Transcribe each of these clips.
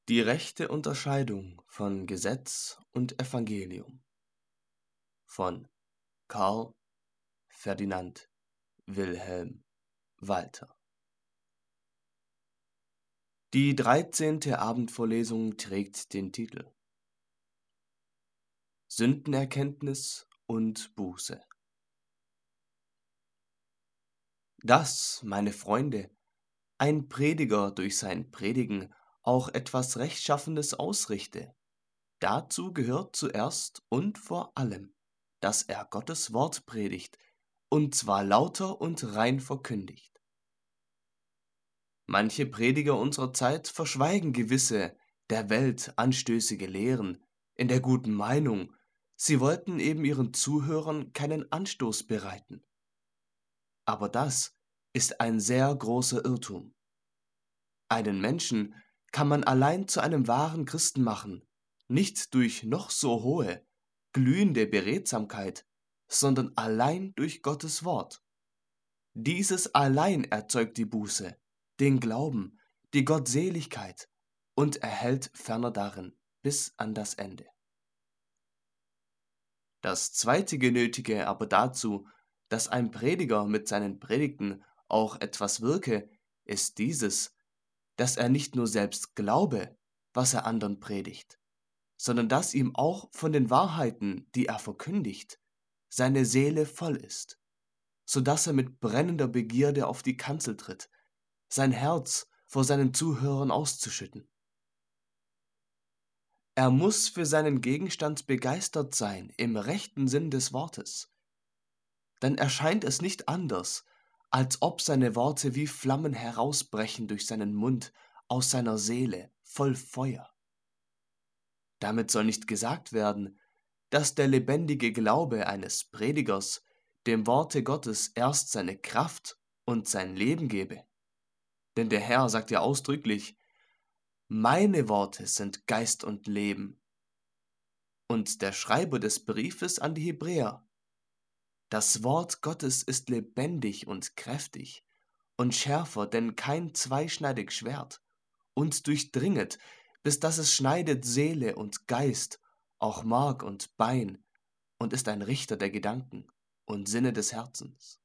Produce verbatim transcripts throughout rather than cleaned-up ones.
Die rechte Unterscheidung von Gesetz und Evangelium von Karl Ferdinand Wilhelm Walter. Die dreizehnte Abendvorlesung trägt den Titel Sündenerkenntnis und Buße. Dass, meine Freunde, ein Prediger durch sein Predigen auch etwas Rechtschaffenes ausrichte, dazu gehört zuerst und vor allem, dass er Gottes Wort predigt, und zwar lauter und rein verkündigt. Manche Prediger unserer Zeit verschweigen gewisse der Welt anstößige Lehren in der guten Meinung, sie wollten eben ihren Zuhörern keinen Anstoß bereiten. Aber das ist ein sehr großer Irrtum. Einen Menschen kann man allein zu einem wahren Christen machen, nicht durch noch so hohe, glühende Beredsamkeit, sondern allein durch Gottes Wort. Dieses allein erzeugt die Buße, den Glauben, die Gottseligkeit und erhält ferner darin bis an das Ende. Das zweite Genötige aber dazu, dass ein Prediger mit seinen Predigten auch etwas wirke, ist dieses, dass er nicht nur selbst glaube, was er anderen predigt, sondern dass ihm auch von den Wahrheiten, die er verkündigt, seine Seele voll ist, so dass er mit brennender Begierde auf die Kanzel tritt, sein Herz vor seinen Zuhörern auszuschütten. Er muss für seinen Gegenstand begeistert sein im rechten Sinn des Wortes. Dann erscheint es nicht anders, als ob seine Worte wie Flammen herausbrechen durch seinen Mund, aus seiner Seele, voll Feuer. Damit soll nicht gesagt werden, dass der lebendige Glaube eines Predigers dem Worte Gottes erst seine Kraft und sein Leben gebe. Denn der Herr sagt ja ausdrücklich, meine Worte sind Geist und Leben. Und der Schreiber des Briefes an die Hebräer, das Wort Gottes ist lebendig und kräftig und schärfer denn kein zweischneidig Schwert und durchdringet, bis dass es schneidet Seele und Geist, auch Mark und Bein, und ist ein Richter der Gedanken und Sinne des Herzens.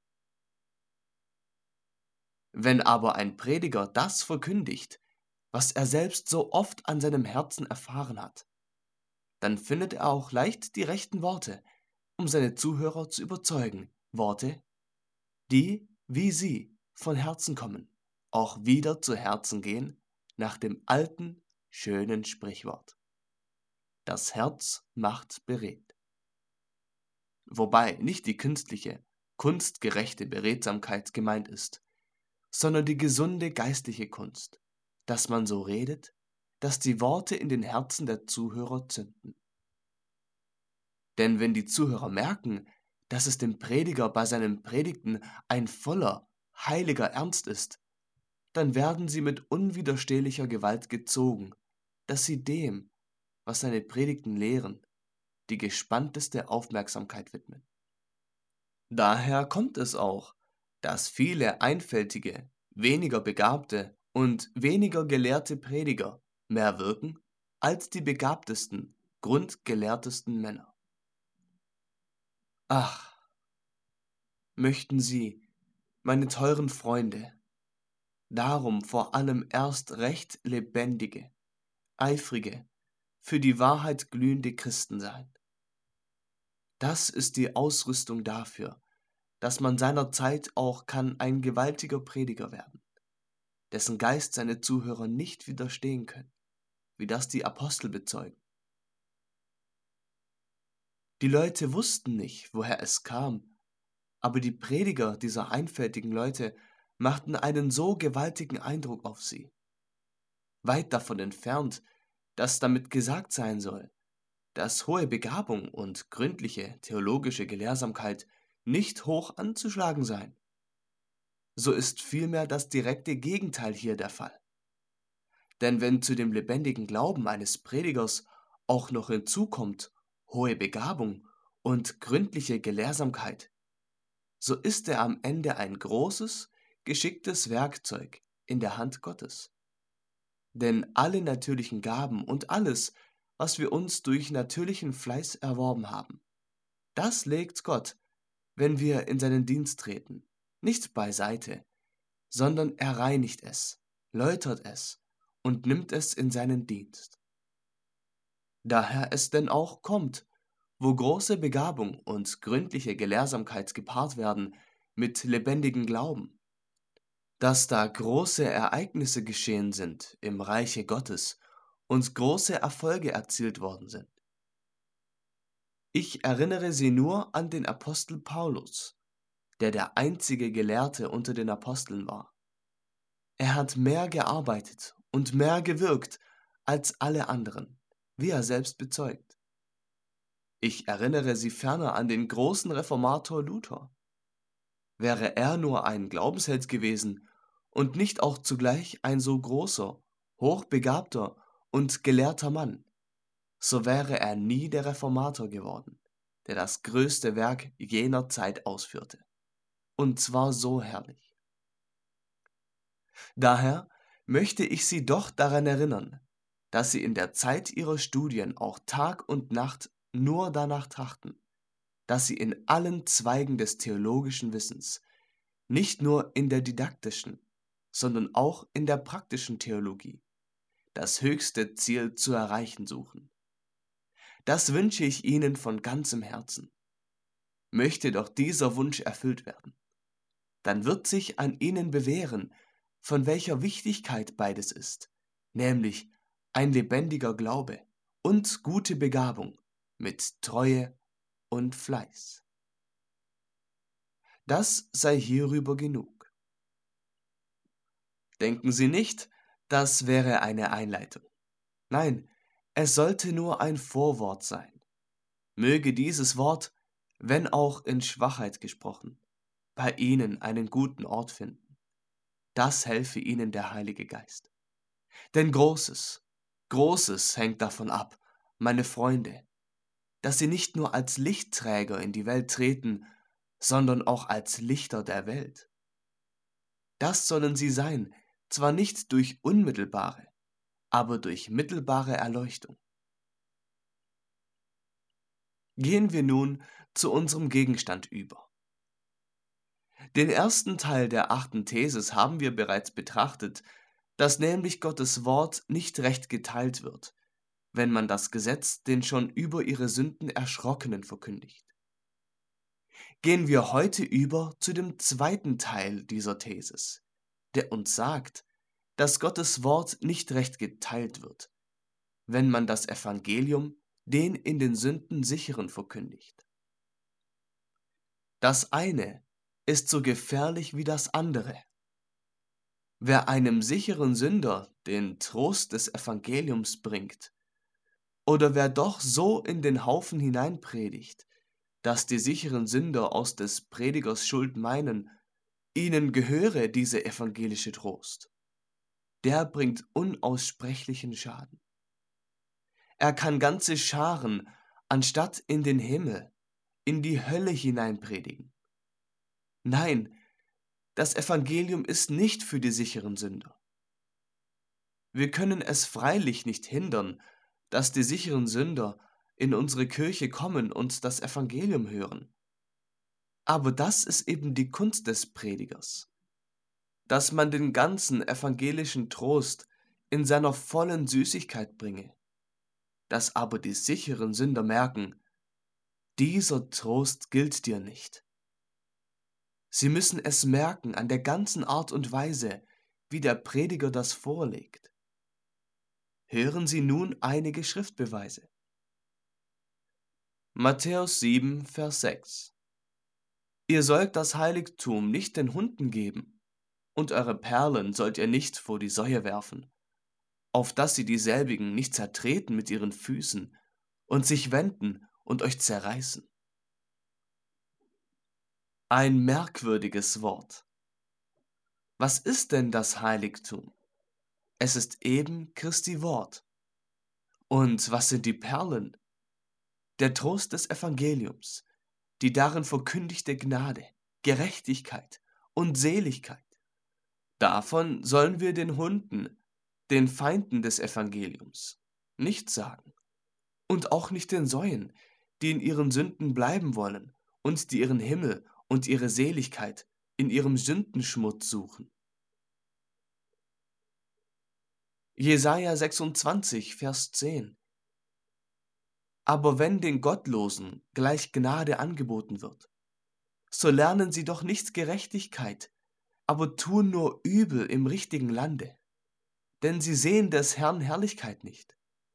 Wenn aber ein Prediger das verkündigt, was er selbst so oft an seinem Herzen erfahren hat, dann findet er auch leicht die rechten Worte, um seine Zuhörer zu überzeugen, Worte, die, wie sie, von Herzen kommen, auch wieder zu Herzen gehen, nach dem alten, schönen Sprichwort. Das Herz macht beredt. Wobei nicht die künstliche, kunstgerechte Beredsamkeit gemeint ist, sondern die gesunde geistliche Kunst, dass man so redet, dass die Worte in den Herzen der Zuhörer zünden. Denn wenn die Zuhörer merken, dass es dem Prediger bei seinen Predigten ein voller, heiliger Ernst ist, dann werden sie mit unwiderstehlicher Gewalt gezogen, dass sie dem, was seine Predigten lehren, die gespannteste Aufmerksamkeit widmen. Daher kommt es auch, dass viele einfältige, weniger begabte und weniger gelehrte Prediger mehr wirken als die begabtesten, grundgelehrtesten Männer. Ach, möchten Sie, meine teuren Freunde, darum vor allem erst recht lebendige, eifrige, für die Wahrheit glühende Christen sein. Das ist die Ausrüstung dafür, dass man seiner Zeit auch kann ein gewaltiger Prediger werden, dessen Geist seine Zuhörer nicht widerstehen können, wie das die Apostel bezeugen. Die Leute wussten nicht, woher es kam, aber die Prediger dieser einfältigen Leute machten einen so gewaltigen Eindruck auf sie. Weit davon entfernt, dass damit gesagt sein soll, dass hohe Begabung und gründliche theologische Gelehrsamkeit nicht hoch anzuschlagen seien. So ist vielmehr das direkte Gegenteil hier der Fall. Denn wenn zu dem lebendigen Glauben eines Predigers auch noch hinzukommt hohe Begabung und gründliche Gelehrsamkeit, so ist er am Ende ein großes, geschicktes Werkzeug in der Hand Gottes. Denn alle natürlichen Gaben und alles, was wir uns durch natürlichen Fleiß erworben haben, das legt Gott, wenn wir in seinen Dienst treten, nicht beiseite, sondern er reinigt es, läutert es und nimmt es in seinen Dienst. Daher es denn auch kommt, wo große Begabung und gründliche Gelehrsamkeit gepaart werden mit lebendigem Glauben, dass da große Ereignisse geschehen sind im Reiche Gottes und große Erfolge erzielt worden sind. Ich erinnere Sie nur an den Apostel Paulus, der der einzige Gelehrte unter den Aposteln war. Er hat mehr gearbeitet und mehr gewirkt als alle anderen, wie er selbst bezeugt. Ich erinnere Sie ferner an den großen Reformator Luther. Wäre er nur ein Glaubensheld gewesen und nicht auch zugleich ein so großer, hochbegabter und gelehrter Mann, so wäre er nie der Reformator geworden, der das größte Werk jener Zeit ausführte. Und zwar so herrlich. Daher möchte ich Sie doch daran erinnern, dass Sie in der Zeit Ihrer Studien auch Tag und Nacht nur danach trachten, dass Sie in allen Zweigen des theologischen Wissens, nicht nur in der didaktischen, sondern auch in der praktischen Theologie, das höchste Ziel zu erreichen suchen. Das wünsche ich Ihnen von ganzem Herzen. Möchte doch dieser Wunsch erfüllt werden, dann wird sich an Ihnen bewähren, von welcher Wichtigkeit beides ist, nämlich ein lebendiger Glaube und gute Begabung mit Treue und Fleiß. Das sei hierüber genug. Denken Sie nicht, das wäre eine Einleitung. Nein, es sollte nur ein Vorwort sein. Möge dieses Wort, wenn auch in Schwachheit gesprochen, bei Ihnen einen guten Ort finden. Das helfe Ihnen der Heilige Geist. Denn Großes, Großes hängt davon ab, meine Freunde, dass Sie nicht nur als Lichtträger in die Welt treten, sondern auch als Lichter der Welt. Das sollen Sie sein, zwar nicht durch unmittelbare, aber durch mittelbare Erleuchtung. Gehen wir nun zu unserem Gegenstand über. Den ersten Teil der achten Thesis haben wir bereits betrachtet, dass nämlich Gottes Wort nicht recht geteilt wird, wenn man das Gesetz den schon über ihre Sünden Erschrockenen verkündigt. Gehen wir heute über zu dem zweiten Teil dieser Thesis, der uns sagt, dass Gottes Wort nicht recht geteilt wird, wenn man das Evangelium den in den Sünden Sicheren verkündigt. Das eine ist so gefährlich wie das andere. Wer einem sicheren Sünder den Trost des Evangeliums bringt, oder wer doch so in den Haufen hineinpredigt, dass die sicheren Sünder aus des Predigers Schuld meinen, ihnen gehöre diese evangelische Trost, der bringt unaussprechlichen Schaden. Er kann ganze Scharen, anstatt in den Himmel, in die Hölle hineinpredigen. Nein, das Evangelium ist nicht für die sicheren Sünder. Wir können es freilich nicht hindern, dass die sicheren Sünder in unsere Kirche kommen und das Evangelium hören. Aber das ist eben die Kunst des Predigers, dass man den ganzen evangelischen Trost in seiner vollen Süßigkeit bringe, dass aber die sicheren Sünder merken, dieser Trost gilt dir nicht. Sie müssen es merken an der ganzen Art und Weise, wie der Prediger das vorlegt. Hören Sie nun einige Schriftbeweise. Matthäus sieben, Vers sechs. Ihr sollt das Heiligtum nicht den Hunden geben, und eure Perlen sollt ihr nicht vor die Säue werfen, auf dass sie dieselbigen nicht zertreten mit ihren Füßen und sich wenden und euch zerreißen. Ein merkwürdiges Wort. Was ist denn das Heiligtum? Es ist eben Christi Wort. Und was sind die Perlen? Der Trost des Evangeliums, die darin verkündigte Gnade, Gerechtigkeit und Seligkeit. Davon sollen wir den Hunden, den Feinden des Evangeliums nichts sagen und auch nicht den Säuen, die in ihren Sünden bleiben wollen und die ihren Himmel und ihre Seligkeit in ihrem Sündenschmutz suchen. Jesaja sechsundzwanzig, Vers zehn. Aber wenn den Gottlosen gleich Gnade angeboten wird, so lernen sie doch nicht Gerechtigkeit, aber tun nur Übel im richtigen Lande, denn sie sehen des Herrn Herrlichkeit nicht.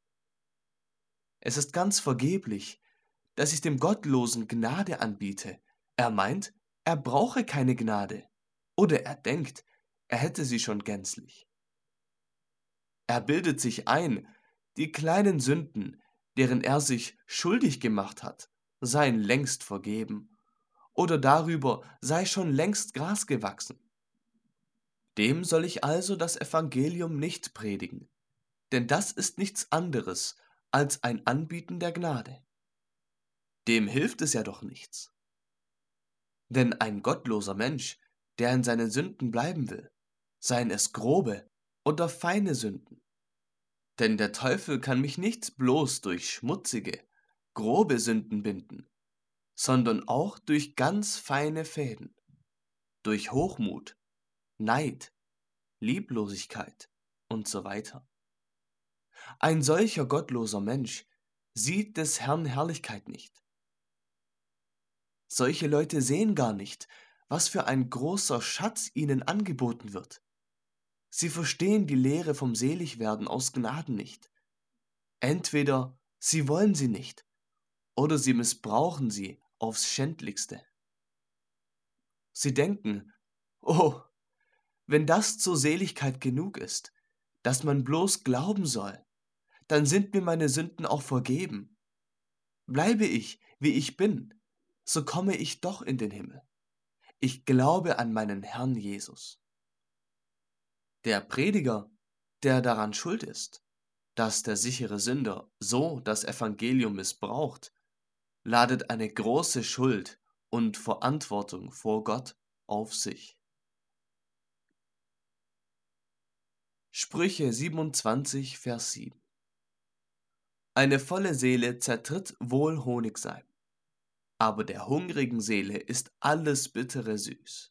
Es ist ganz vergeblich, dass ich dem Gottlosen Gnade anbiete. Er meint, er brauche keine Gnade, oder er denkt, er hätte sie schon gänzlich. Er bildet sich ein, die kleinen Sünden, deren er sich schuldig gemacht hat, seien längst vergeben, oder darüber sei schon längst Gras gewachsen. Dem soll ich also das Evangelium nicht predigen, denn das ist nichts anderes als ein Anbieten der Gnade. Dem hilft es ja doch nichts. Denn ein gottloser Mensch, der in seinen Sünden bleiben will, seien es grobe oder feine Sünden. Denn der Teufel kann mich nicht bloß durch schmutzige, grobe Sünden binden, sondern auch durch ganz feine Fäden, durch Hochmut, Neid, Lieblosigkeit und so weiter. Ein solcher gottloser Mensch sieht des Herrn Herrlichkeit nicht. Solche Leute sehen gar nicht, was für ein großer Schatz ihnen angeboten wird. Sie verstehen die Lehre vom Seligwerden aus Gnaden nicht. Entweder sie wollen sie nicht, oder sie missbrauchen sie aufs Schändlichste. Sie denken, oh, wenn das zur Seligkeit genug ist, dass man bloß glauben soll, dann sind mir meine Sünden auch vergeben. Bleibe ich, wie ich bin, so komme ich doch in den Himmel. Ich glaube an meinen Herrn Jesus. Der Prediger, der daran schuld ist, dass der sichere Sünder so das Evangelium missbraucht, ladet eine große Schuld und Verantwortung vor Gott auf sich. Sprüche siebenundzwanzig, Vers sieben. Eine volle Seele zertritt wohl Honigseim, aber der hungrigen Seele ist alles Bittere süß.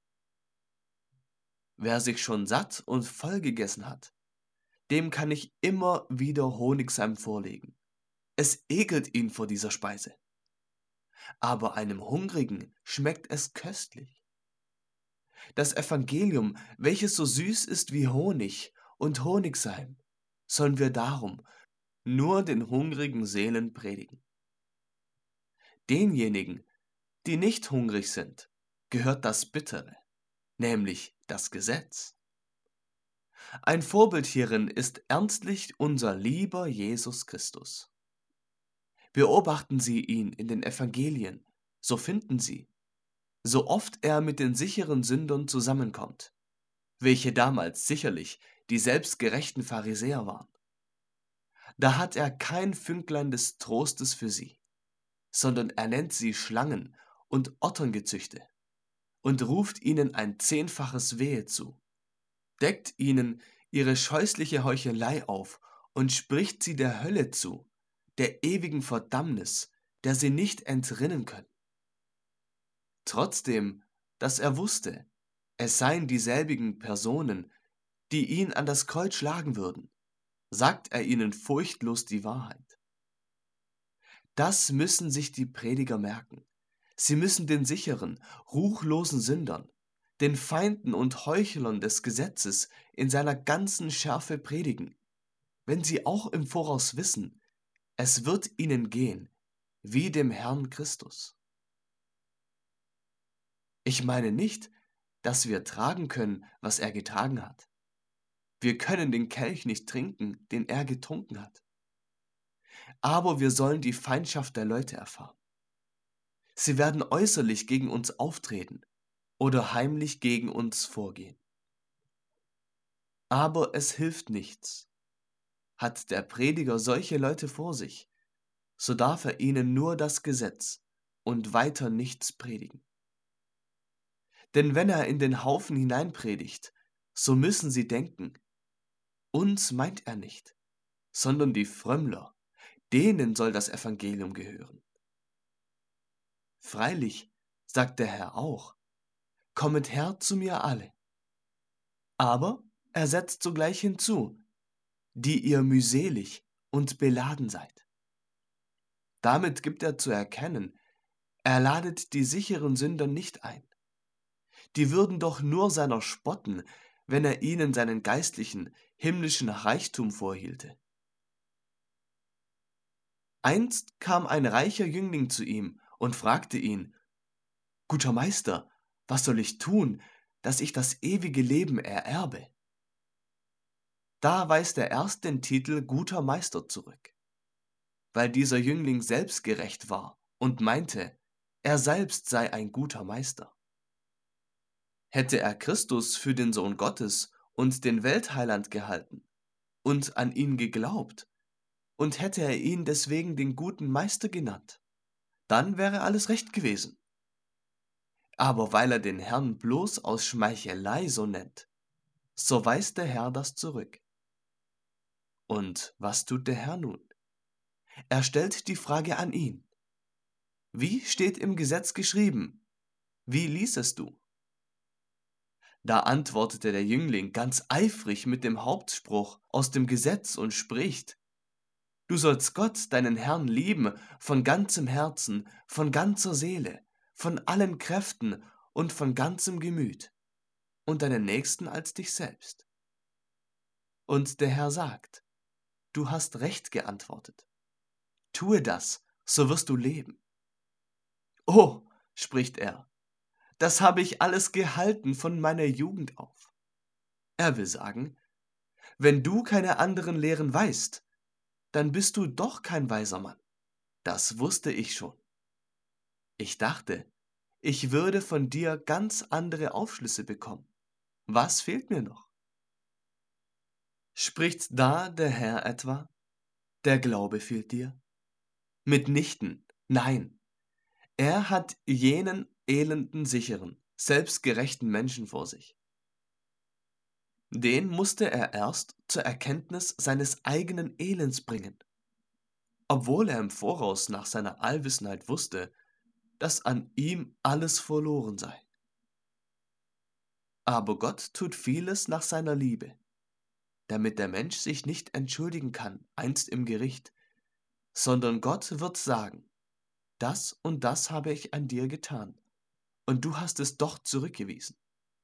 Wer sich schon satt und voll gegessen hat, dem kann ich immer wieder Honigseim vorlegen. Es ekelt ihn vor dieser Speise. Aber einem Hungrigen schmeckt es köstlich. Das Evangelium, welches so süß ist wie Honig und Honigseim, sollen wir darum nur den hungrigen Seelen predigen. Denjenigen, die nicht hungrig sind, gehört das Bittere, nämlich das Gesetz. Ein Vorbild hierin ist ernstlich unser lieber Jesus Christus. Beobachten Sie ihn in den Evangelien, so finden Sie, so oft er mit den sicheren Sündern zusammenkommt, welche damals sicherlich die selbstgerechten Pharisäer waren. Da hat er kein Fünklein des Trostes für sie, sondern er nennt sie Schlangen und Otterngezüchte und ruft ihnen ein zehnfaches Wehe zu, deckt ihnen ihre scheußliche Heuchelei auf und spricht sie der Hölle zu, der ewigen Verdammnis, der sie nicht entrinnen können. Trotzdem, dass er wusste, es seien dieselbigen Personen, die ihn an das Kreuz schlagen würden, sagt er ihnen furchtlos die Wahrheit. Das müssen sich die Prediger merken. Sie müssen den sicheren, ruchlosen Sündern, den Feinden und Heuchlern des Gesetzes in seiner ganzen Schärfe predigen, wenn sie auch im Voraus wissen, es wird ihnen gehen wie dem Herrn Christus. Ich meine nicht, dass wir tragen können, was er getragen hat. Wir können den Kelch nicht trinken, den er getrunken hat. Aber wir sollen die Feindschaft der Leute erfahren. Sie werden äußerlich gegen uns auftreten oder heimlich gegen uns vorgehen. Aber es hilft nichts. Hat der Prediger solche Leute vor sich, so darf er ihnen nur das Gesetz und weiter nichts predigen. Denn wenn er in den Haufen hineinpredigt, so müssen sie denken, uns meint er nicht, sondern die Frömmler, denen soll das Evangelium gehören. Freilich, sagt der Herr auch, kommet her zu mir alle. Aber er setzt sogleich hinzu, die ihr mühselig und beladen seid. Damit gibt er zu erkennen, er ladet die sicheren Sünder nicht ein. Die würden doch nur seiner spotten, wenn er ihnen seinen geistlichen, himmlischen Reichtum vorhielte. Einst kam ein reicher Jüngling zu ihm und fragte ihn: Guter Meister, was soll ich tun, dass ich das ewige Leben ererbe? Da weist er erst den Titel Guter Meister zurück, weil dieser Jüngling selbstgerecht war und meinte, er selbst sei ein guter Meister. Hätte er Christus für den Sohn Gottes und den Weltheiland gehalten und an ihn geglaubt, und hätte er ihn deswegen den guten Meister genannt, dann wäre alles recht gewesen. Aber weil er den Herrn bloß aus Schmeichelei so nennt, so weist der Herr das zurück. Und was tut der Herr nun? Er stellt die Frage an ihn: Wie steht im Gesetz geschrieben? Wie liesest du? Da antwortete der Jüngling ganz eifrig mit dem Hauptspruch aus dem Gesetz und spricht: Du sollst Gott, deinen Herrn, lieben von ganzem Herzen, von ganzer Seele, von allen Kräften und von ganzem Gemüt, und deinen Nächsten als dich selbst. Und der Herr sagt: Du hast recht geantwortet. Tue das, so wirst du leben. Oh, spricht er, das habe ich alles gehalten von meiner Jugend auf. Er will sagen, wenn du keine anderen Lehren weißt, dann bist du doch kein weiser Mann. Das wusste ich schon. Ich dachte, ich würde von dir ganz andere Aufschlüsse bekommen. Was fehlt mir noch? Spricht da der Herr etwa, der Glaube fehlt dir? Mitnichten, nein. Er hat jenen elenden, sicheren, selbstgerechten Menschen vor sich. Den musste er erst zur Erkenntnis seines eigenen Elends bringen, obwohl er im Voraus nach seiner Allwissenheit wusste, dass an ihm alles verloren sei. Aber Gott tut vieles nach seiner Liebe, damit der Mensch sich nicht entschuldigen kann, einst im Gericht, sondern Gott wird sagen: Das und das habe ich an dir getan, und du hast es doch zurückgewiesen.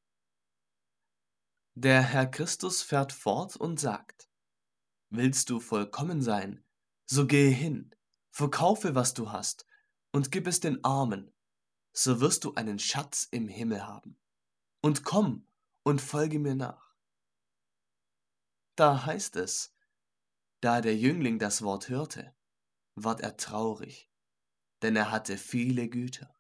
Der Herr Christus fährt fort und sagt: Willst du vollkommen sein, so gehe hin, verkaufe, was du hast, und gib es den Armen, so wirst du einen Schatz im Himmel haben. Und komm und folge mir nach. Da heißt es, da der Jüngling das Wort hörte, ward er traurig, denn er hatte viele Güter.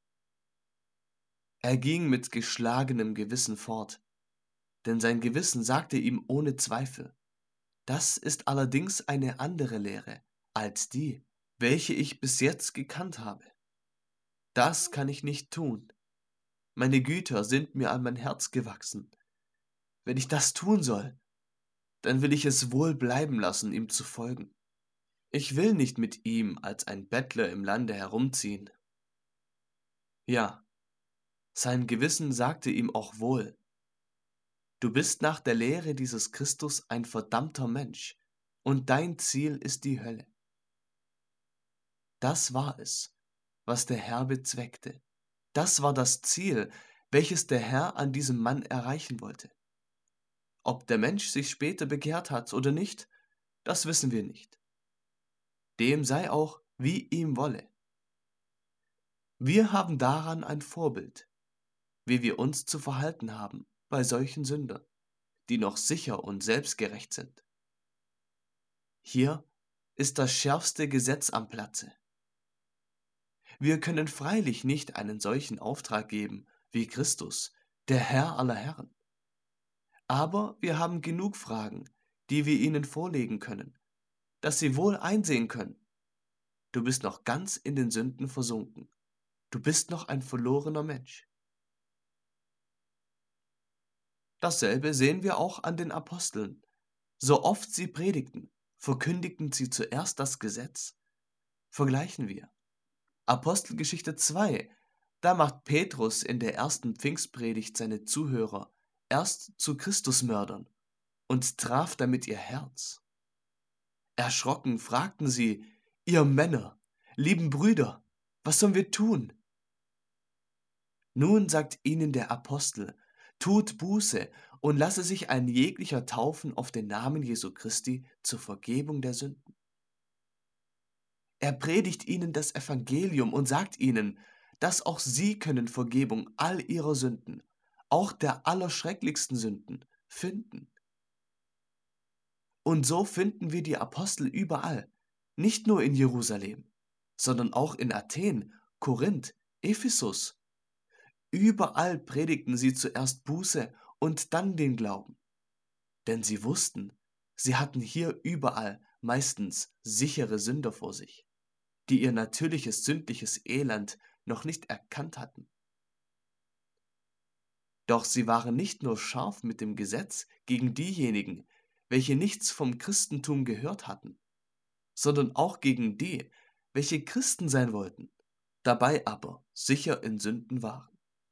Er ging mit geschlagenem Gewissen fort, denn sein Gewissen sagte ihm ohne Zweifel: Das ist allerdings eine andere Lehre als die, welche ich bis jetzt gekannt habe. Das kann ich nicht tun. Meine Güter sind mir an mein Herz gewachsen. Wenn ich das tun soll, dann will ich es wohl bleiben lassen, ihm zu folgen. Ich will nicht mit ihm als ein Bettler im Lande herumziehen. Ja, sein Gewissen sagte ihm auch wohl: Du bist nach der Lehre dieses Christus ein verdammter Mensch, und dein Ziel ist die Hölle. Das war es, was der Herr bezweckte. Das war das Ziel, welches der Herr an diesem Mann erreichen wollte. Ob der Mensch sich später bekehrt hat oder nicht, das wissen wir nicht. Dem sei auch, wie ihm wolle. Wir haben daran ein Vorbild, wie wir uns zu verhalten haben bei solchen Sündern, die noch sicher und selbstgerecht sind. Hier ist das schärfste Gesetz am Platze. Wir können freilich nicht einen solchen Auftrag geben wie Christus, der Herr aller Herren. Aber wir haben genug Fragen, die wir ihnen vorlegen können, dass sie wohl einsehen können: Du bist noch ganz in den Sünden versunken. Du bist noch ein verlorener Mensch. Dasselbe sehen wir auch an den Aposteln, So oft sie predigten, verkündigten sie zuerst das Gesetz. Vergleichen wir. Apostelgeschichte zwei. Da macht Petrus in der ersten Pfingstpredigt seine Zuhörer erst zu Christusmördern und traf damit ihr Herz. Erschrocken fragten sie: Ihr Männer, lieben Brüder, was sollen wir tun? Nun sagt ihnen der Apostel: Tut Buße und lasse sich ein jeglicher taufen auf den Namen Jesu Christi zur Vergebung der Sünden. Er predigt ihnen das Evangelium und sagt ihnen, dass auch sie können Vergebung all ihrer Sünden, auch der allerschrecklichsten Sünden, finden. Und so finden wir die Apostel überall, nicht nur in Jerusalem, sondern auch in Athen, Korinth, Ephesus. Überall predigten sie zuerst Buße und dann den Glauben. Denn sie wussten, sie hatten hier überall meistens sichere Sünder vor sich, die ihr natürliches sündliches Elend noch nicht erkannt hatten. Doch sie waren nicht nur scharf mit dem Gesetz gegen diejenigen, welche nichts vom Christentum gehört hatten, sondern auch gegen die, welche Christen sein wollten, dabei aber sicher in Sünden waren.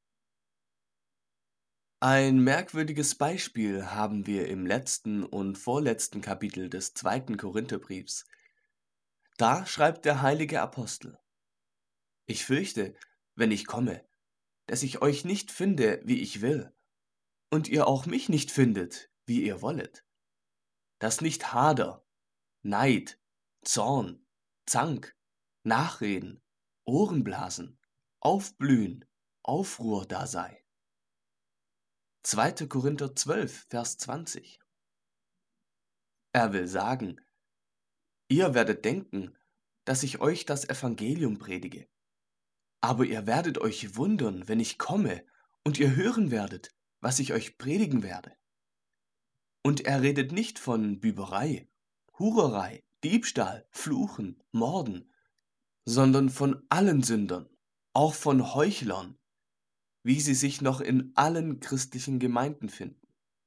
Ein merkwürdiges Beispiel haben wir im letzten und vorletzten Kapitel des zweiten Korintherbriefs. Da schreibt der heilige Apostel: Ich fürchte, wenn ich komme, dass ich euch nicht finde, wie ich will, und ihr auch mich nicht findet, wie ihr wollet. Dass nicht Hader, Neid, Zorn, Zank, Nachreden, Ohrenblasen, Aufblühen, Aufruhr da sei. zweiter Korinther zwölf, Vers zwanzig. Er will sagen: Ihr werdet denken, dass ich euch das Evangelium predige. Aber ihr werdet euch wundern, wenn ich komme und ihr hören werdet, was ich euch predigen werde. Und er redet nicht von Büberei, Hurerei, Diebstahl, Fluchen, Morden, sondern von allen Sündern, auch von Heuchlern, wie sie sich noch in allen christlichen Gemeinden finden.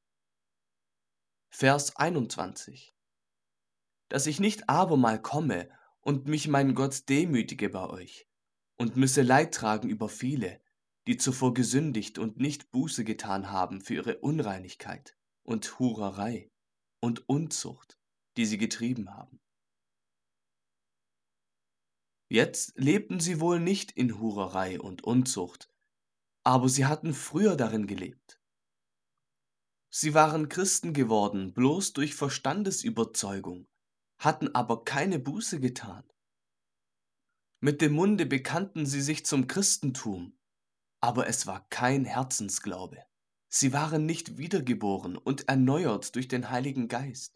Vers einundzwanzig. Dass ich nicht abermal komme und mich mein Gott demütige bei euch und müsse Leid tragen über viele, die zuvor gesündigt und nicht Buße getan haben für ihre Unreinigkeit und Hurerei und Unzucht, die sie getrieben haben. Jetzt lebten sie wohl nicht in Hurerei und Unzucht, aber sie hatten früher darin gelebt. Sie waren Christen geworden, bloß durch Verstandesüberzeugung, hatten aber keine Buße getan. Mit dem Munde bekannten sie sich zum Christentum, aber es war kein Herzensglaube. Sie waren nicht wiedergeboren und erneuert durch den Heiligen Geist.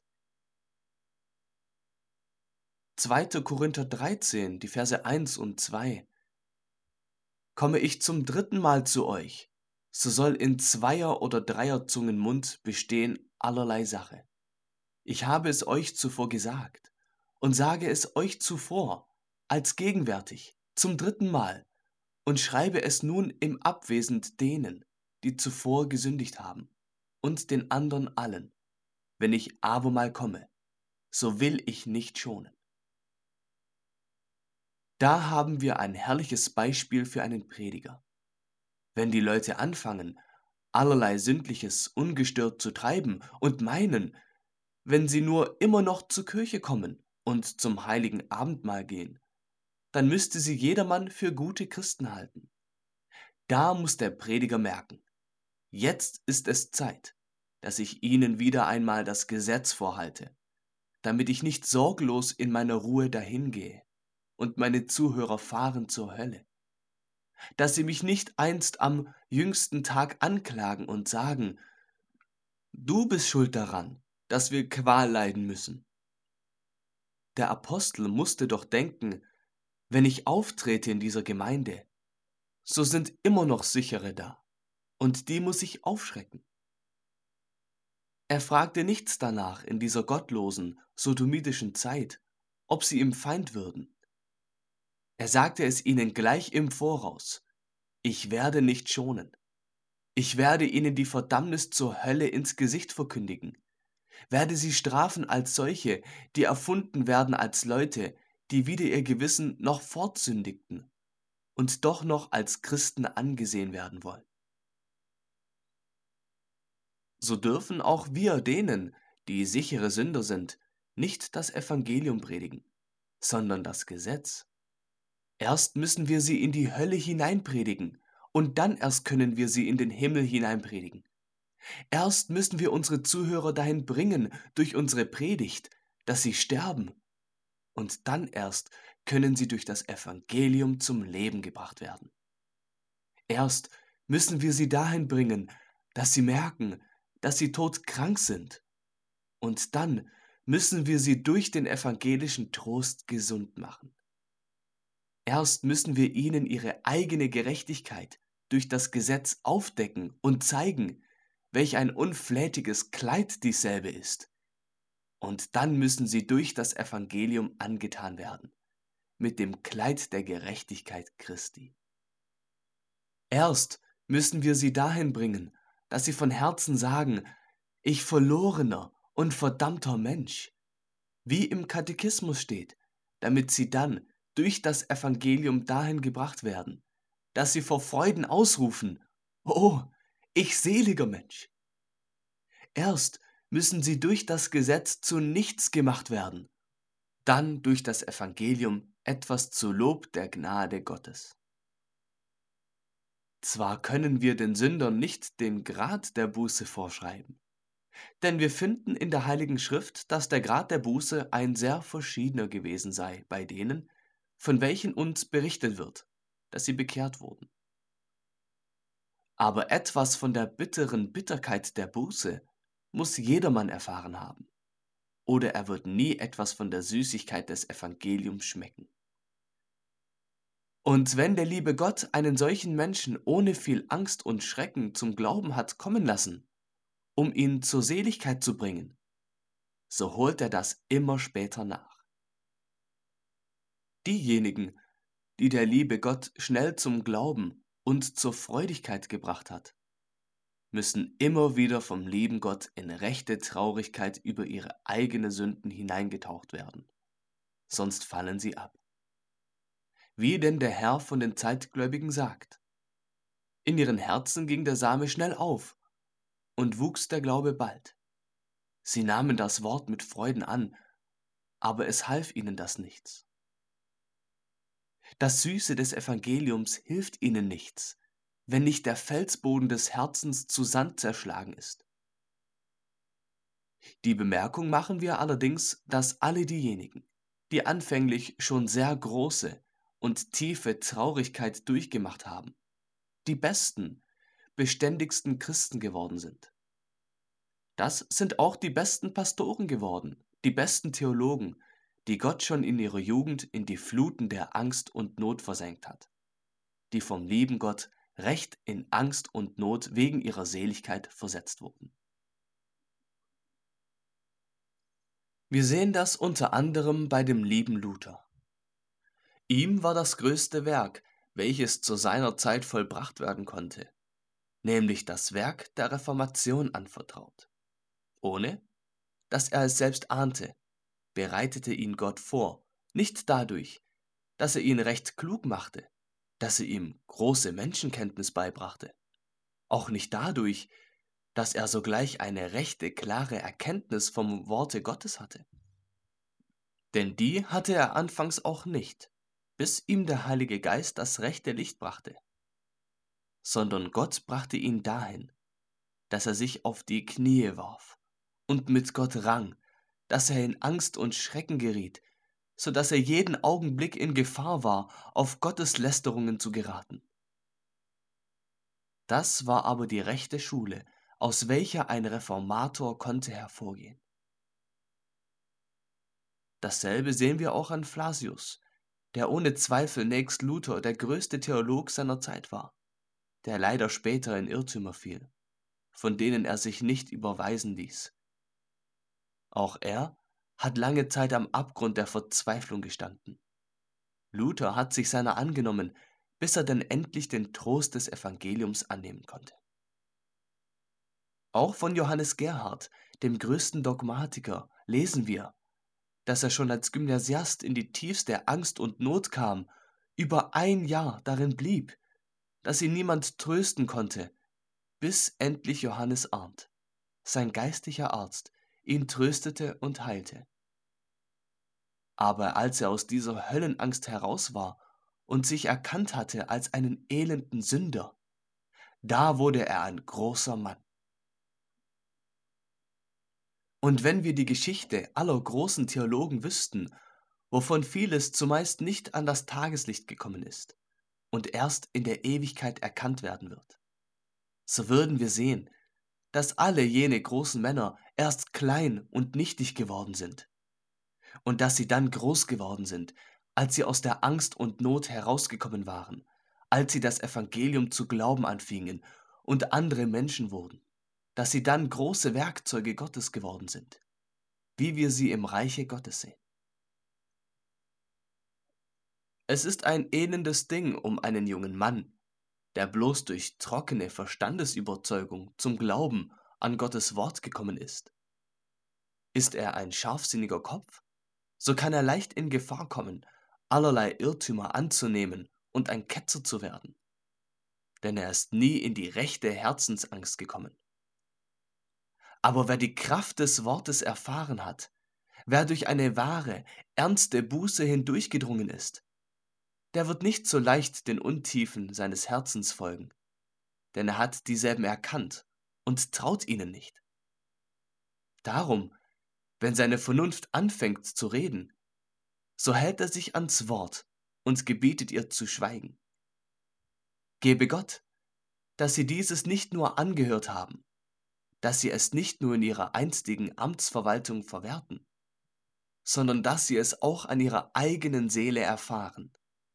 zweiter Korinther dreizehn, die Verse eins und zwei. Komme ich zum dritten Mal zu euch, so soll in Zweier- oder Dreierzungen Mund bestehen allerlei Sache. Ich habe es euch zuvor gesagt und sage es euch zuvor, als gegenwärtig, zum dritten Mal, und schreibe es nun im Abwesend denen, die zuvor gesündigt haben, und den anderen allen. Wenn ich abermal komme, so will ich nicht schonen. Da haben wir ein herrliches Beispiel für einen Prediger. Wenn die Leute anfangen, allerlei Sündliches ungestört zu treiben und meinen, wenn sie nur immer noch zur Kirche kommen und zum heiligen Abendmahl gehen, dann müsste sie jedermann für gute Christen halten. Da muss der Prediger merken: Jetzt ist es Zeit, dass ich ihnen wieder einmal das Gesetz vorhalte, damit ich nicht sorglos in meiner Ruhe dahingehe und meine Zuhörer fahren zur Hölle. Dass sie mich nicht einst am jüngsten Tag anklagen und sagen: Du bist schuld daran, dass wir Qual leiden müssen. Der Apostel musste doch denken: Wenn ich auftrete in dieser Gemeinde, so sind immer noch sichere da, und die muss ich aufschrecken. Er fragte nichts danach in dieser gottlosen, sodomitischen Zeit, ob sie ihm Feind würden. Er sagte es ihnen gleich im Voraus: Ich werde nicht schonen. Ich werde ihnen die Verdammnis zur Hölle ins Gesicht verkündigen. werde sie strafen als solche, die erfunden werden als Leute, die wider ihr Gewissen noch fortsündigten und doch noch als Christen angesehen werden wollen. So dürfen auch wir denen, die sichere Sünder sind, nicht das Evangelium predigen, sondern das Gesetz. Erst müssen wir sie in die Hölle hineinpredigen, und dann erst können wir sie in den Himmel hineinpredigen. Erst müssen wir unsere Zuhörer dahin bringen durch unsere Predigt, dass sie sterben, und dann erst können sie durch das Evangelium zum Leben gebracht werden. Erst müssen wir sie dahin bringen, dass sie merken, dass sie todkrank sind, und dann müssen wir sie durch den evangelischen Trost gesund machen. Erst müssen wir ihnen ihre eigene Gerechtigkeit durch das Gesetz aufdecken und zeigen, welch ein unflätiges Kleid dieselbe ist. Und dann müssen sie durch das Evangelium angetan werden, mit dem Kleid der Gerechtigkeit Christi. Erst müssen wir sie dahin bringen, dass sie von Herzen sagen, ich verlorener und verdammter Mensch, wie im Katechismus steht, damit sie dann durch das Evangelium dahin gebracht werden, dass sie vor Freuden ausrufen, oh, ich seliger Mensch. Erst müssen sie durch das Gesetz zu nichts gemacht werden, dann durch das Evangelium etwas zu Lob der Gnade Gottes. Zwar können wir den Sündern nicht den Grad der Buße vorschreiben, denn wir finden in der Heiligen Schrift, dass der Grad der Buße ein sehr verschiedener gewesen sei bei denen, von welchen uns berichtet wird, dass sie bekehrt wurden. Aber etwas von der bitteren Bitterkeit der Buße muss jedermann erfahren haben, oder er wird nie etwas von der Süßigkeit des Evangeliums schmecken. Und wenn der liebe Gott einen solchen Menschen ohne viel Angst und Schrecken zum Glauben hat kommen lassen, um ihn zur Seligkeit zu bringen, so holt er das immer später nach. Diejenigen, die der liebe Gott schnell zum Glauben und zur Freudigkeit gebracht hat, müssen immer wieder vom lieben Gott in rechte Traurigkeit über ihre eigenen Sünden hineingetaucht werden, sonst fallen sie ab. Wie denn der Herr von den Zeitgläubigen sagt: In ihren Herzen ging der Same schnell auf und wuchs der Glaube bald. Sie nahmen das Wort mit Freuden an, aber es half ihnen das nichts. Das Süße des Evangeliums hilft ihnen nichts, wenn nicht der Felsboden des Herzens zu Sand zerschlagen ist. Die Bemerkung machen wir allerdings, dass alle diejenigen, die anfänglich schon sehr große und tiefe Traurigkeit durchgemacht haben, die besten, beständigsten Christen geworden sind. Das sind auch die besten Pastoren geworden, die besten Theologen, die Gott schon in ihrer Jugend in die Fluten der Angst und Not versenkt hat, die vom lieben Gott recht in Angst und Not wegen ihrer Seligkeit versetzt wurden. Wir sehen das unter anderem bei dem lieben Luther. Ihm war das größte Werk, welches zu seiner Zeit vollbracht werden konnte, nämlich das Werk der Reformation anvertraut. Ohne, dass er es selbst ahnte, bereitete ihn Gott vor, nicht dadurch, dass er ihn recht klug machte, dass er ihm große Menschenkenntnis beibrachte, auch nicht dadurch, dass er sogleich eine rechte, klare Erkenntnis vom Worte Gottes hatte. Denn die hatte er anfangs auch nicht, bis ihm der Heilige Geist das rechte Licht brachte, sondern Gott brachte ihn dahin, dass er sich auf die Knie warf und mit Gott rang, dass er in Angst und Schrecken geriet, so dass er jeden Augenblick in Gefahr war, auf Gottes Lästerungen zu geraten. Das war aber die rechte Schule, aus welcher ein Reformator konnte hervorgehen. Dasselbe sehen wir auch an Flacius, der ohne Zweifel nächst Luther der größte Theolog seiner Zeit war, der leider später in Irrtümer fiel, von denen er sich nicht überweisen ließ. Auch er hat lange Zeit am Abgrund der Verzweiflung gestanden. Luther hat sich seiner angenommen, bis er denn endlich den Trost des Evangeliums annehmen konnte. Auch von Johannes Gerhard, dem größten Dogmatiker, lesen wir, dass er schon als Gymnasiast in die tiefste Angst und Not kam, über ein Jahr darin blieb, dass ihn niemand trösten konnte, bis endlich Johannes Arndt, sein geistlicher Arzt, ihn tröstete und heilte. Aber als er aus dieser Höllenangst heraus war und sich erkannt hatte als einen elenden Sünder, da wurde er ein großer Mann. Und wenn wir die Geschichte aller großen Theologen wüssten, wovon vieles zumeist nicht an das Tageslicht gekommen ist und erst in der Ewigkeit erkannt werden wird, so würden wir sehen, dass alle jene großen Männer erst klein und nichtig geworden sind und dass sie dann groß geworden sind, als sie aus der Angst und Not herausgekommen waren, als sie das Evangelium zu glauben anfingen und andere Menschen wurden, dass sie dann große Werkzeuge Gottes geworden sind, wie wir sie im Reiche Gottes sehen. Es ist ein elendes Ding um einen jungen Mann, der bloß durch trockene Verstandesüberzeugung zum Glauben an Gottes Wort gekommen ist. Ist er ein scharfsinniger Kopf, so kann er leicht in Gefahr kommen, allerlei Irrtümer anzunehmen und ein Ketzer zu werden. Denn er ist nie in die rechte Herzensangst gekommen. Aber wer die Kraft des Wortes erfahren hat, wer durch eine wahre, ernste Buße hindurchgedrungen ist, der wird nicht so leicht den Untiefen seines Herzens folgen, denn er hat dieselben erkannt und traut ihnen nicht. Darum, wenn seine Vernunft anfängt zu reden, so hält er sich ans Wort und gebietet ihr zu schweigen. Gebe Gott, dass sie dieses nicht nur angehört haben, dass sie es nicht nur in ihrer einstigen Amtsverwaltung verwerten, sondern dass sie es auch an ihrer eigenen Seele erfahren.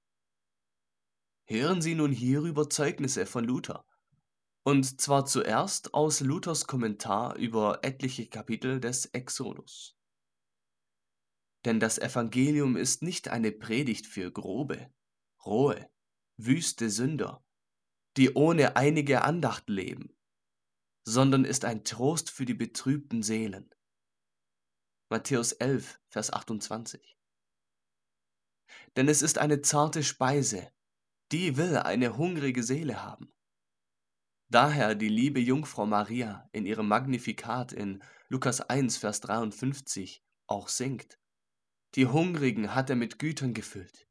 Hören Sie nun hierüber Zeugnisse von Luther, und zwar zuerst aus Luthers Kommentar über etliche Kapitel des Exodus. Denn das Evangelium ist nicht eine Predigt für grobe, rohe, wüste Sünder, die ohne einige Andacht leben, sondern ist ein Trost für die betrübten Seelen. Matthäus elf, Vers achtundzwanzig. Denn es ist eine zarte Speise, die will eine hungrige Seele haben. Daher die liebe Jungfrau Maria in ihrem Magnificat in Lukas eins, Vers dreiundfünfzig auch singt: Die Hungrigen hat er mit Gütern gefüllt.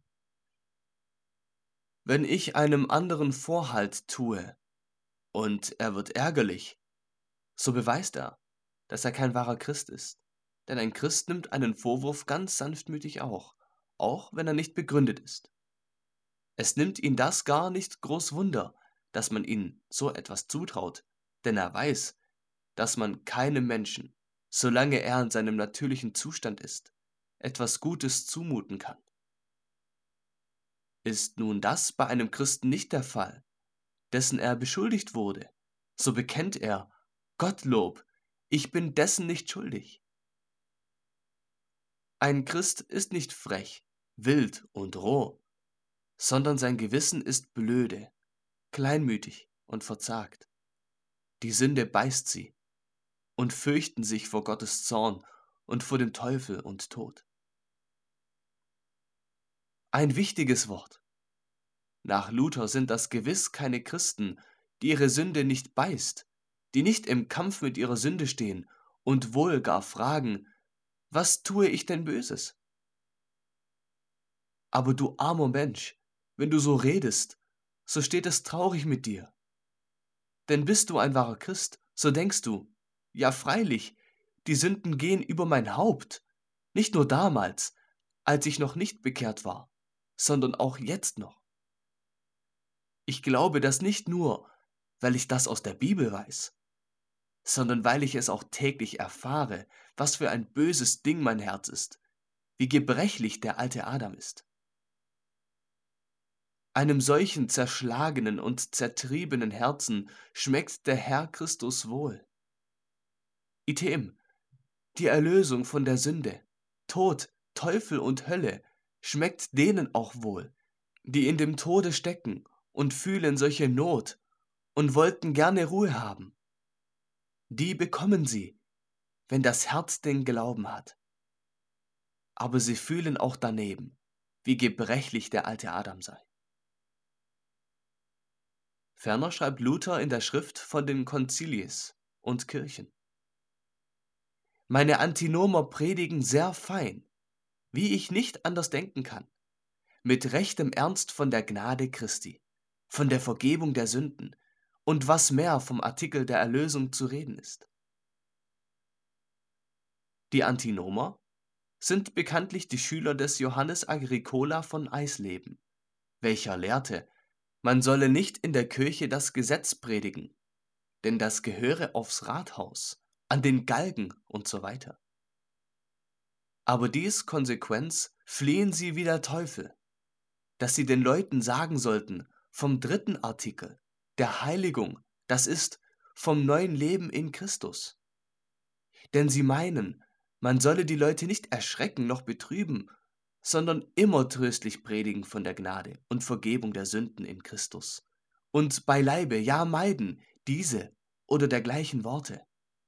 Wenn ich einem anderen Vorhalt tue und er wird ärgerlich, so beweist er, dass er kein wahrer Christ ist. Denn ein Christ nimmt einen Vorwurf ganz sanftmütig auch, auch wenn er nicht begründet ist. Es nimmt ihn das gar nicht groß Wunder, dass man ihm so etwas zutraut, denn er weiß, dass man keinem Menschen, solange er in seinem natürlichen Zustand ist, etwas Gutes zumuten kann. Ist nun das bei einem Christen nicht der Fall, dessen er beschuldigt wurde, so bekennt er: Gottlob, ich bin dessen nicht schuldig. Ein Christ ist nicht frech, wild und roh, sondern sein Gewissen ist blöde, kleinmütig und verzagt. Die Sünde beißt sie und fürchten sich vor Gottes Zorn und vor dem Teufel und Tod. Ein wichtiges Wort. Nach Luther sind das gewiss keine Christen, die ihre Sünde nicht beißt, die nicht im Kampf mit ihrer Sünde stehen und wohl gar fragen: Was tue ich denn Böses? Aber du armer Mensch, wenn du so redest, so steht es traurig mit dir. Denn bist du ein wahrer Christ, so denkst du: Ja, freilich, die Sünden gehen über mein Haupt, nicht nur damals, als ich noch nicht bekehrt war, sondern auch jetzt noch. Ich glaube das nicht nur, weil ich das aus der Bibel weiß, sondern weil ich es auch täglich erfahre, was für ein böses Ding mein Herz ist, wie gebrechlich der alte Adam ist. Einem solchen zerschlagenen und zertriebenen Herzen schmeckt der Herr Christus wohl. Item, die Erlösung von der Sünde, Tod, Teufel und Hölle schmeckt denen auch wohl, die in dem Tode stecken und fühlen solche Not und wollten gerne Ruhe haben. Die bekommen sie, wenn das Herz den Glauben hat. Aber sie fühlen auch daneben, wie gebrechlich der alte Adam sei. Ferner schreibt Luther in der Schrift von den Konzilies und Kirchen: Meine Antinomer predigen sehr fein, wie ich nicht anders denken kann, mit rechtem Ernst von der Gnade Christi, von der Vergebung der Sünden und was mehr vom Artikel der Erlösung zu reden ist. Die Antinomer sind bekanntlich die Schüler des Johannes Agricola von Eisleben, welcher lehrte, man solle nicht in der Kirche das Gesetz predigen, denn das gehöre aufs Rathaus, an den Galgen und so weiter. Aber dies Konsequenz flehen sie wie der Teufel, dass sie den Leuten sagen sollten vom dritten Artikel, der Heiligung, das ist, vom neuen Leben in Christus. Denn sie meinen, man solle die Leute nicht erschrecken noch betrüben, sondern immer tröstlich predigen von der Gnade und Vergebung der Sünden in Christus. Und beileibe, ja meiden, diese oder dergleichen Worte.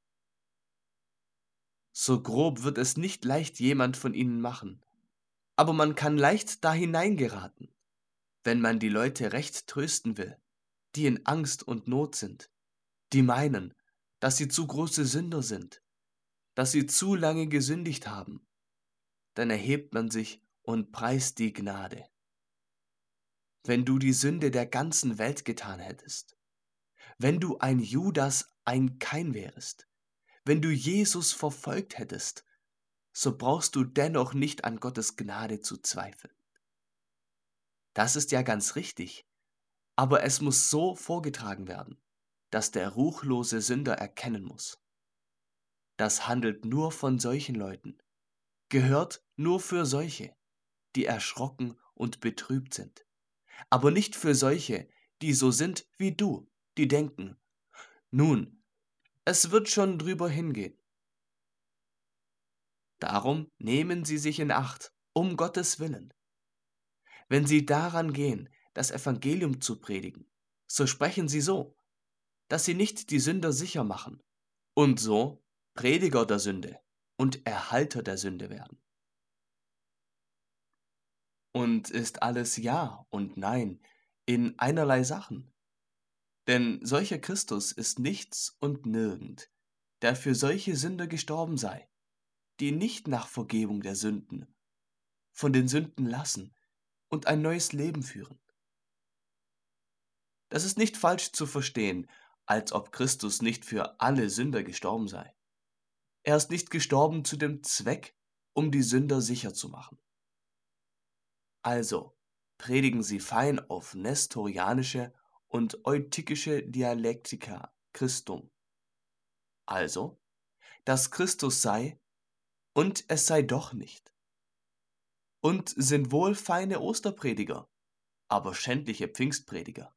So grob wird es nicht leicht jemand von ihnen machen, aber man kann leicht da hineingeraten, wenn man die Leute recht trösten will, die in Angst und Not sind, die meinen, dass sie zu große Sünder sind, dass sie zu lange gesündigt haben, dann erhebt man sich und preist die Gnade. Wenn du die Sünde der ganzen Welt getan hättest, wenn du ein Judas, ein Kain wärest, wenn du Jesus verfolgt hättest, so brauchst du dennoch nicht an Gottes Gnade zu zweifeln. Das ist ja ganz richtig, aber es muss so vorgetragen werden, dass der ruchlose Sünder erkennen muss. Das handelt nur von solchen Leuten, gehört nur für solche, die erschrocken und betrübt sind, aber nicht für solche, die so sind wie du, die denken, nun, es wird schon drüber hingehen. Darum nehmen Sie sich in Acht, um Gottes Willen. Wenn Sie daran gehen, das Evangelium zu predigen, so sprechen Sie so, dass Sie nicht die Sünder sicher machen und so Prediger der Sünde und Erhalter der Sünde werden. Und ist alles Ja und Nein in einerlei Sachen. Denn solcher Christus ist nichts und nirgend, der für solche Sünder gestorben sei, die nicht nach Vergebung der Sünden, von den Sünden lassen und ein neues Leben führen. Das ist nicht falsch zu verstehen, als ob Christus nicht für alle Sünder gestorben sei. Er ist nicht gestorben zu dem Zweck, um die Sünder sicher zu machen. Also predigen Sie fein auf nestorianische und eutychische Dialektika Christum. Also, dass Christus sei und es sei doch nicht. Und sind wohl feine Osterprediger, aber schändliche Pfingstprediger.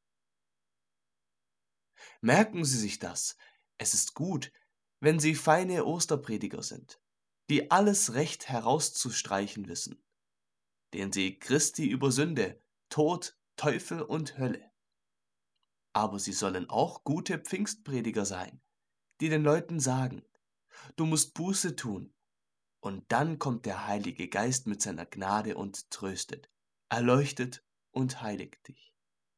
Merken Sie sich das, es ist gut, wenn Sie feine Osterprediger sind, die alles Recht herauszustreichen wissen, den Sie Christi über Sünde, Tod, Teufel und Hölle. Aber Sie sollen auch gute Pfingstprediger sein, die den Leuten sagen, du musst Buße tun, und dann kommt der Heilige Geist mit seiner Gnade und tröstet, erleuchtet und heiligt dich.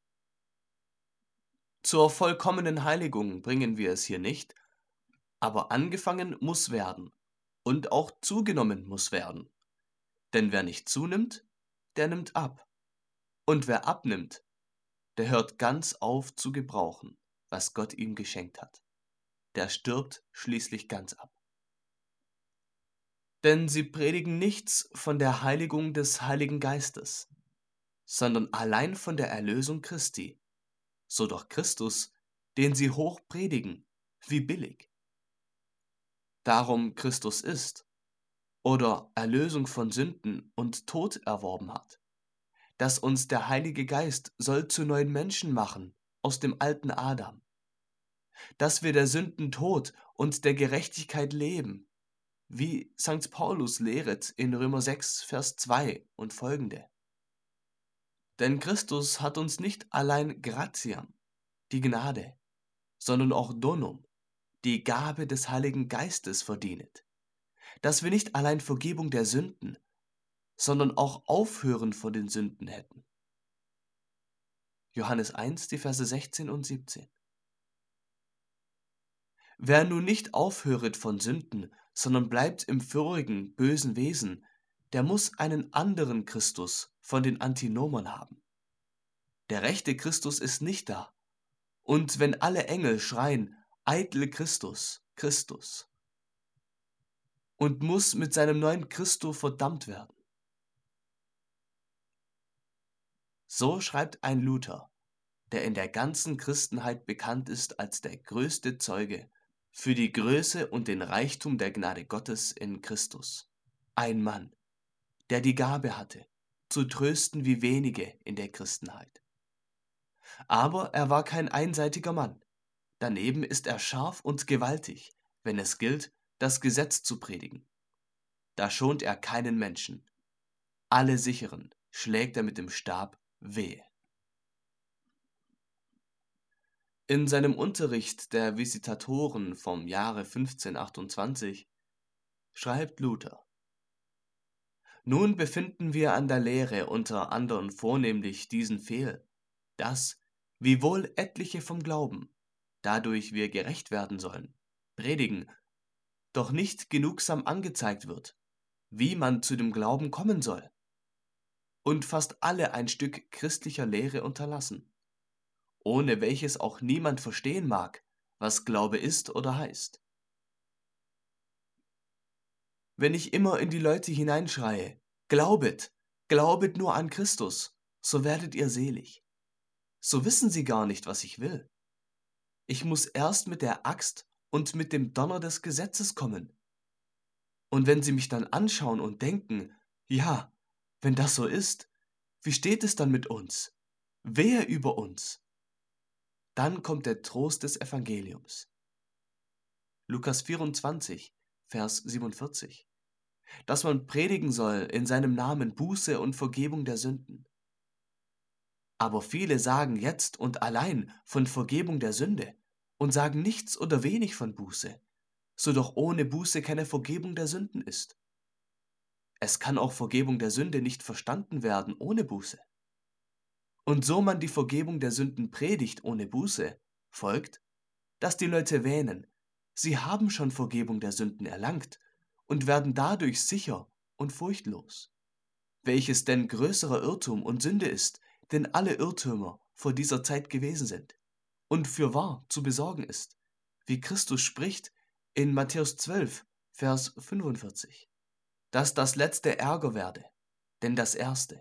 Zur vollkommenen Heiligung bringen wir es hier nicht, aber angefangen muss werden und auch zugenommen muss werden. Denn wer nicht zunimmt, der nimmt ab. Und wer abnimmt, der hört ganz auf zu gebrauchen, was Gott ihm geschenkt hat. Der stirbt schließlich ganz ab. Denn sie predigen nichts von der Heiligung des Heiligen Geistes, sondern allein von der Erlösung Christi, so doch Christus, den sie hoch predigen, wie billig. Darum Christus ist oder Erlösung von Sünden und Tod erworben hat, dass uns der Heilige Geist soll zu neuen Menschen machen aus dem alten Adam, dass wir der Sünden Tod und der Gerechtigkeit leben, wie Sankt Paulus lehret in Römer sechs, Vers zwei und folgende. Denn Christus hat uns nicht allein Gratiam, die Gnade, sondern auch Donum, die Gabe des Heiligen Geistes verdienet, dass wir nicht allein Vergebung der Sünden, sondern auch Aufhören von den Sünden hätten. Johannes eins, die Verse sechzehn und siebzehn. Wer nun nicht aufhöret von Sünden, sondern bleibt im vorigen, bösen Wesen, der muss einen anderen Christus von den Antinomern haben. Der rechte Christus ist nicht da. Und wenn alle Engel schreien, eitle Christus, Christus, und muss mit seinem neuen Christo verdammt werden. So schreibt ein Luther, der in der ganzen Christenheit bekannt ist als der größte Zeuge für die Größe und den Reichtum der Gnade Gottes in Christus. Ein Mann, der die Gabe hatte, zu trösten wie wenige in der Christenheit. Aber er war kein einseitiger Mann. Daneben ist er scharf und gewaltig, wenn es gilt, das Gesetz zu predigen. Da schont er keinen Menschen. Alle Sicheren schlägt er mit dem Stab wehe. In seinem Unterricht der Visitatoren vom Jahre fünfzehnhundertachtundzwanzig schreibt Luther: Nun befinden wir an der Lehre unter anderen vornehmlich diesen Fehl, dass, wiewohl etliche vom Glauben, dadurch wir gerecht werden sollen, predigen, doch nicht genugsam angezeigt wird, wie man zu dem Glauben kommen soll, und fast alle ein Stück christlicher Lehre unterlassen, ohne welches auch niemand verstehen mag, was Glaube ist oder heißt. Wenn ich immer in die Leute hineinschreie, glaubet, glaubet nur an Christus, so werdet ihr selig. So wissen sie gar nicht, was ich will. Ich muss erst mit der Axt und mit dem Donner des Gesetzes kommen. Und wenn sie mich dann anschauen und denken, ja, wenn das so ist, wie steht es dann mit uns? Wer über uns? Dann kommt der Trost des Evangeliums. Lukas vierundzwanzig, Vers siebenundvierzig. Dass man predigen soll in seinem Namen Buße und Vergebung der Sünden. Aber viele sagen jetzt und allein von Vergebung der Sünde und sagen nichts oder wenig von Buße, so doch ohne Buße keine Vergebung der Sünden ist. Es kann auch Vergebung der Sünde nicht verstanden werden ohne Buße. Und so man die Vergebung der Sünden predigt ohne Buße, folgt, dass die Leute wähnen, sie haben schon Vergebung der Sünden erlangt und werden dadurch sicher und furchtlos. Welches denn größerer Irrtum und Sünde ist, denn alle Irrtümer vor dieser Zeit gewesen sind und für wahr zu besorgen ist, wie Christus spricht in Matthäus zwölf, Vers fünfundvierzig, dass das letzte ärger werde, denn das erste.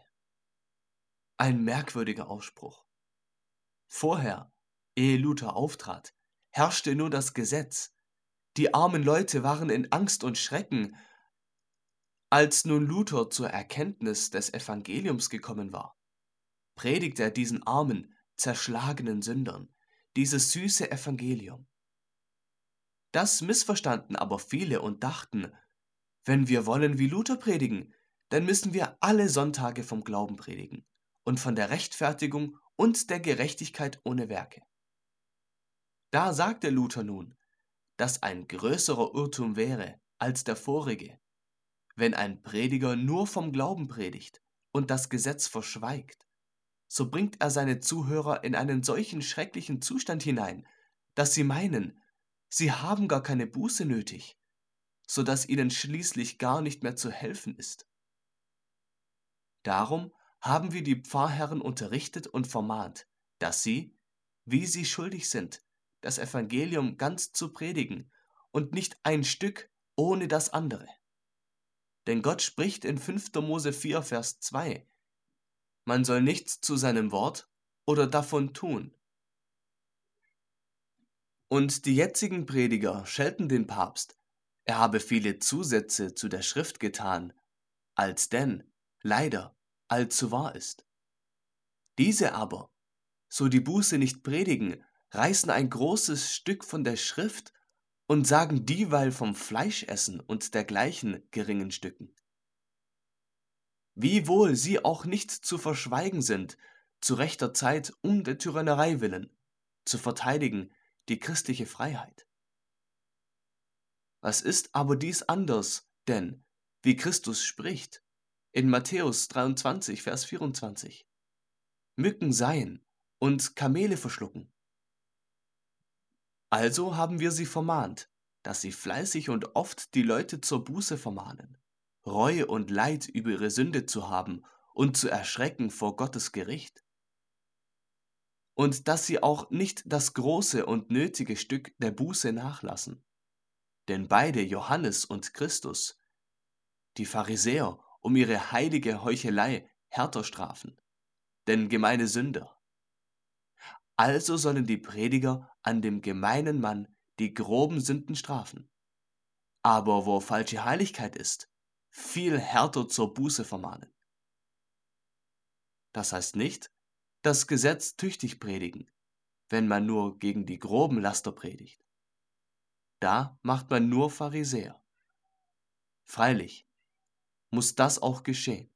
Ein merkwürdiger Ausspruch. Vorher, ehe Luther auftrat, herrschte nur das Gesetz. Die armen Leute waren in Angst und Schrecken. Als nun Luther zur Erkenntnis des Evangeliums gekommen war, predigt er diesen armen, zerschlagenen Sündern dieses süße Evangelium. Das missverstanden aber viele und dachten, wenn wir wollen wie Luther predigen, dann müssen wir alle Sonntage vom Glauben predigen und von der Rechtfertigung und der Gerechtigkeit ohne Werke. Da sagte Luther nun, dass ein größerer Irrtum wäre als der vorige, wenn ein Prediger nur vom Glauben predigt und das Gesetz verschweigt, so bringt er seine Zuhörer in einen solchen schrecklichen Zustand hinein, dass sie meinen, sie haben gar keine Buße nötig, so dass ihnen schließlich gar nicht mehr zu helfen ist. Darum haben wir die Pfarrherren unterrichtet und vermahnt, dass sie, wie sie schuldig sind, das Evangelium ganz zu predigen und nicht ein Stück ohne das andere. Denn Gott spricht in fünfter Mose vier, Vers zwei, man soll nichts zu seinem Wort oder davon tun. Und die jetzigen Prediger schelten den Papst, er habe viele Zusätze zu der Schrift getan, als denn, leider, allzu wahr ist. Diese aber, so die Buße nicht predigen, reißen ein großes Stück von der Schrift und sagen dieweil vom Fleischessen und dergleichen geringen Stücken. Wiewohl sie auch nicht zu verschweigen sind, zu rechter Zeit um der Tyrannei willen, zu verteidigen die christliche Freiheit. Was ist aber dies anders? Denn, wie Christus spricht, in Matthäus dreiundzwanzig, Vers vierundzwanzig, Mücken seien und Kamele verschlucken. Also haben wir sie vermahnt, dass sie fleißig und oft die Leute zur Buße vermahnen, Reue und Leid über ihre Sünde zu haben und zu erschrecken vor Gottes Gericht. Und dass sie auch nicht das große und nötige Stück der Buße nachlassen. Denn beide, Johannes und Christus, die Pharisäer, um ihre heilige Heuchelei härter strafen, denn gemeine Sünder. Also sollen die Prediger an dem gemeinen Mann die groben Sünden strafen. Aber wo falsche Heiligkeit ist, viel härter zur Buße vermahnen. Das heißt nicht, das Gesetz tüchtig predigen, wenn man nur gegen die groben Laster predigt. Da macht man nur Pharisäer. Freilich muss das auch geschehen.